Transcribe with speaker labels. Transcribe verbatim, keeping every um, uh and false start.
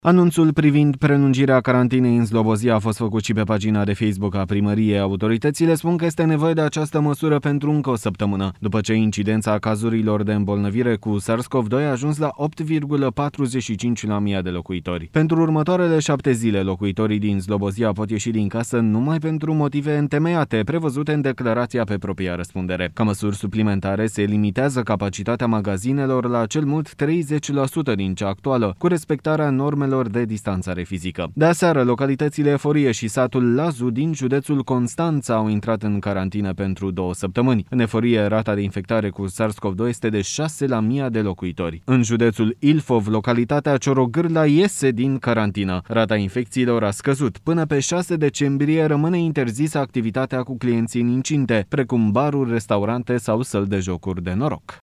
Speaker 1: Anunțul privind prelungirea carantinei în Slobozia a fost făcut și pe pagina de Facebook a primăriei. Autoritățile spun că este nevoie de această măsură pentru încă o săptămână, după ce incidența cazurilor de îmbolnăvire cu SARS-CoV doi a ajuns la opt virgulă patruzeci și cinci la mie de locuitori. Pentru următoarele șapte zile, locuitorii din Slobozia pot ieși din casă numai pentru motive întemeiate, prevăzute în declarația pe propria răspundere. Ca măsuri suplimentare, se limitează capacitatea magazinelor la cel mult treizeci la sută din cea actuală, cu respectarea normelor de distanțare fizică. De aseară, localitățile Eforie și satul Lazu din județul Constanța au intrat în carantină pentru două săptămâni. În Eforie, rata de infectare cu SARS-CoV doi este de șase la mie de locuitori. În județul Ilfov, localitatea Ciorogârla iese din carantină. Rata infecțiilor a scăzut. Până pe șase decembrie rămâne interzisă activitatea cu clienții în incinte, precum baruri, restaurante sau săli de jocuri de noroc.